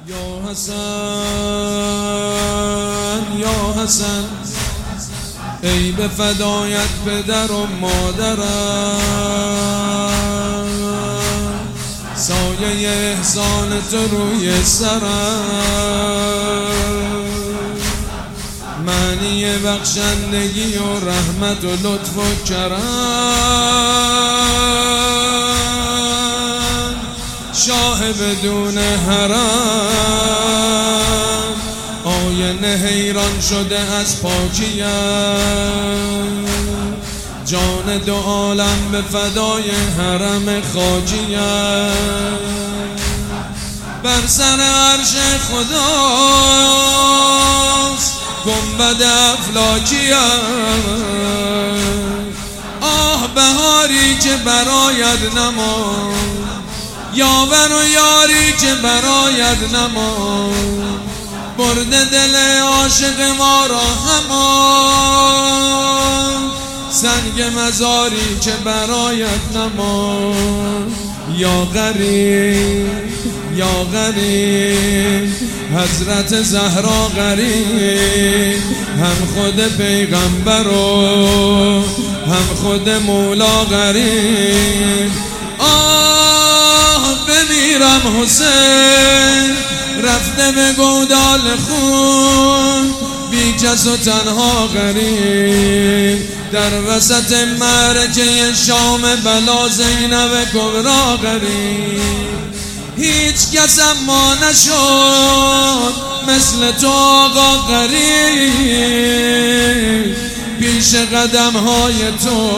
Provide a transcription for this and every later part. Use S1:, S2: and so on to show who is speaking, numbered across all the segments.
S1: یا حسن یا حسن، ای به فدایت پدر و مادرم، سایه احسان تو روی سرم، معنی بخشندگی و رحمت و لطف و کرم، شاه بدون حرم، آینه حیران شده از پاکیم، جان دو عالم به فدای حرم خاکیم، بر سر عرش خداست گنبد افلاکیم، آه بهاری که برآید نماند، یاور و یاری که برآید نماند، برده دل عاشق ما را همان، سنگ مزاری که برآید نماند، یا غریب یا غریب، حضرت زهرا غریب، هم خود پیغمبر و هم خود مولا غریب، بمیرم حسین رفته به گودال خون، بی کس و تنها غریب، در وسط معرکه شام بلا زینب کبرا غریب، هیچ کس اما نشد مثل تو آقا غریب، پیش قدم های تو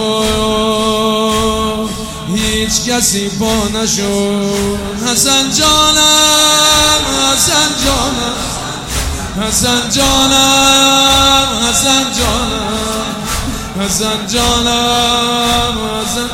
S1: هیچ کسی پا نشد، حسن جانم حسن جانم حسن جانم حسن جانم حسن جانم حسن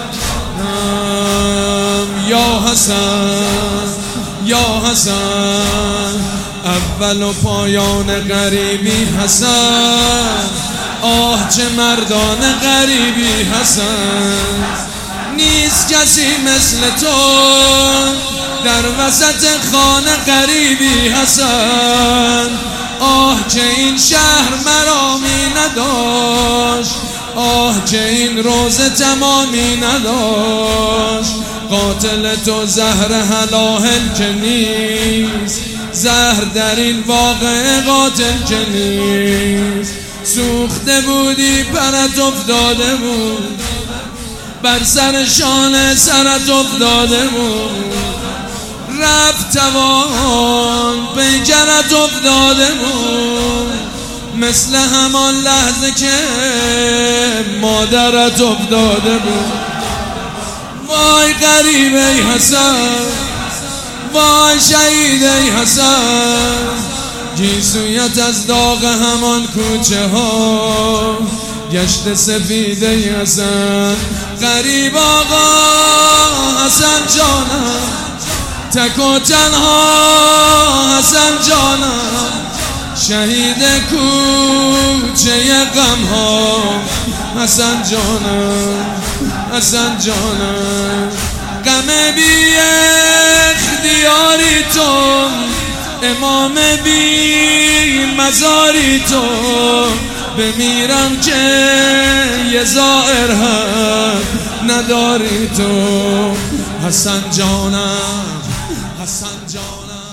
S1: جانم، یا حسن یا حسن، اول و پایان غریبی حسن، آه چه مردان غریبی حسن، نیست کسی مثل تو در وسط خانه غریبی حسن، آه که این شهر مرامی نداشت، آه که این روزه تمامی نداشت، قاتل تو زهر هلاهل که نیست، زهر در این واقعه قاتل که نیست، سوخته بودی پرت افتاده بود، بر سر شانه سرت افتاده بود، رفت توان پیکرت افتاده بود، مثل همان لحظه که مادرت افتاده بود، وای غریب ای حسن، وای شهید ای حسن، گیسویت از داغ همان کوچه ها گشت سفید ای حسن، غریب آقا حسن جانم، تک و تنها حسن جانم، شهید کوچه غم ها حسن جانم حسن جانم، غم بی اختیاری تو، امام بی مزاری تو، بمیرم که یه زائر هم نداری تو، حسن جانم حسن جانم.